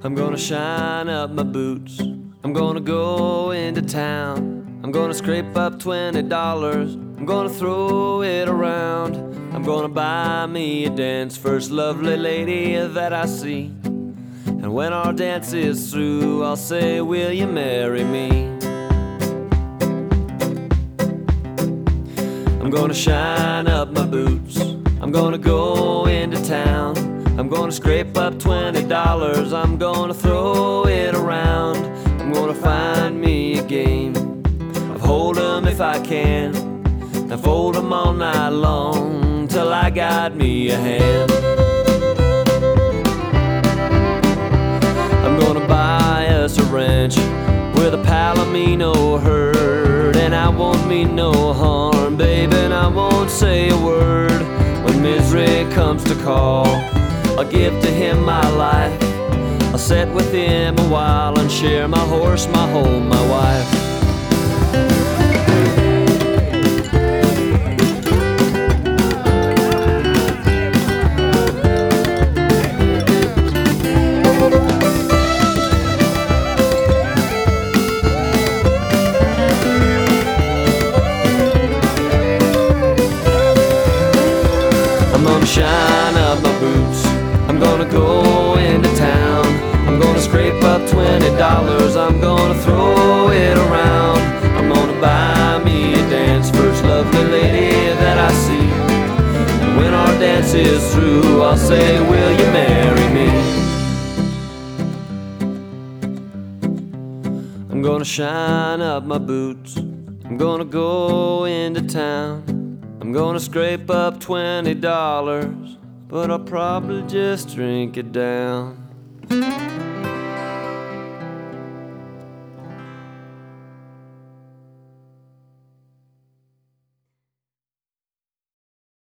I'm gonna shine up my boots. I'm gonna go into town. I'm gonna scrape up $20. I'm gonna throw it around. I'm gonna buy me a dance, first lovely lady that I see. And when our dance is through, I'll say, will you marry me? I'm gonna shine up my boots. I'm gonna go into town. I'm gonna scrape up $20. I'm gonna throw it around. I'm gonna find me a game of hold 'em if I can, and fold 'em all night long till I got me a hand. I'm gonna buy us a ranch with a Palomino herd, and I won't mean no harm, baby, and I won't say a word. When misery comes to call, I'll give to him my life. I'll sit with him a while and share my horse, my home, my wife. I'm gonna shine up my boots. I'm gonna go into town. I'm gonna scrape up $20. I'm gonna throw it around. I'm gonna buy me a dance, first lovely lady that I see. And when our dance is through, I'll say, will you marry me? I'm gonna shine up my boots. I'm gonna go into town. I'm gonna scrape up $20, but I'll probably just drink it down.